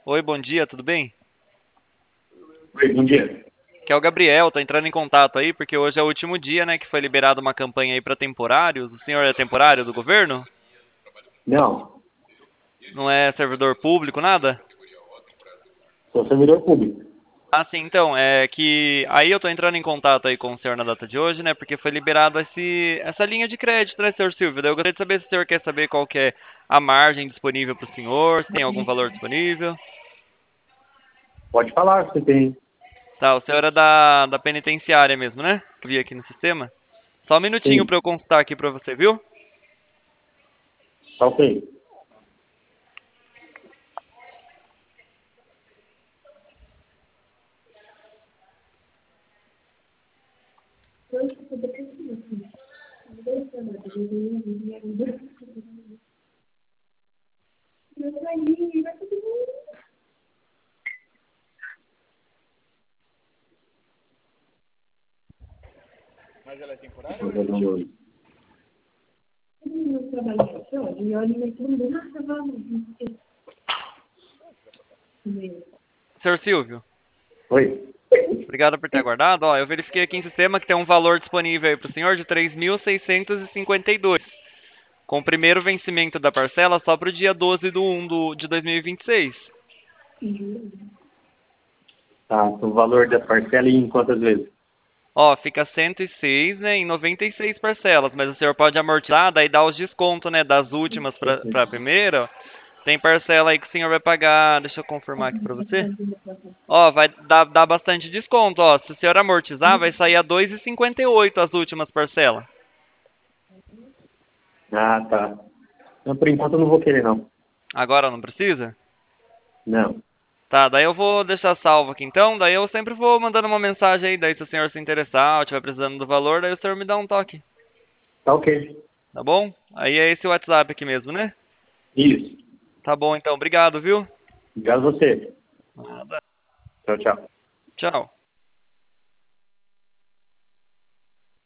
Oi, bom dia, tudo bem? Oi, bom dia. Que é o Gabriel, tá entrando em contato aí, porque hoje é o último dia, né, que foi liberada uma campanha aí para temporários. O senhor é temporário do governo? Não, Não é servidor público, nada? sou servidor público. Ah, sim, então, é que aí eu tô entrando em contato aí com o senhor na data de hoje, né, porque foi liberado essa linha de crédito, né, senhor Silvio? Daí eu gostaria de saber se o senhor quer saber qual que é a margem disponível para o senhor, se tem algum valor disponível. Pode falar, você tem. Tá, o senhor é da penitenciária mesmo, né? Que eu vi aqui no sistema. Só um minutinho Sim, para eu consultar aqui para você, viu? tá ok. Mas ela é temporária ou é efetiva? Trabalhando Senhor Silvio, Oi. obrigado por ter aguardado. Ó, eu verifiquei aqui em sistema que tem um valor disponível aí para o senhor de 3.652, com o primeiro vencimento da parcela só para o dia 12 de 1 de 2026. Tá, o valor da parcela em quantas vezes? Ó, fica 106, né, em 96 parcelas, mas o senhor pode amortizar, daí dá os descontos, né, das últimas para a primeira. Tem parcela aí que o senhor vai pagar, deixa eu confirmar aqui para você. Ó, vai dar bastante desconto, ó. Se o senhor amortizar, vai sair a 2,58 as últimas parcelas. Ah, tá. Não, por enquanto eu não vou querer, não. Agora não precisa? Não. Tá, daí eu vou deixar salvo aqui então, daí eu sempre vou mandando uma mensagem aí, daí se o senhor se interessar ou estiver precisando do valor, daí o senhor me dá um toque, Tá ok. tá bom? Aí é esse WhatsApp aqui mesmo, né? Isso. Tá bom então, obrigado, viu? Obrigado a você. Nada. Tchau, tchau. Tchau.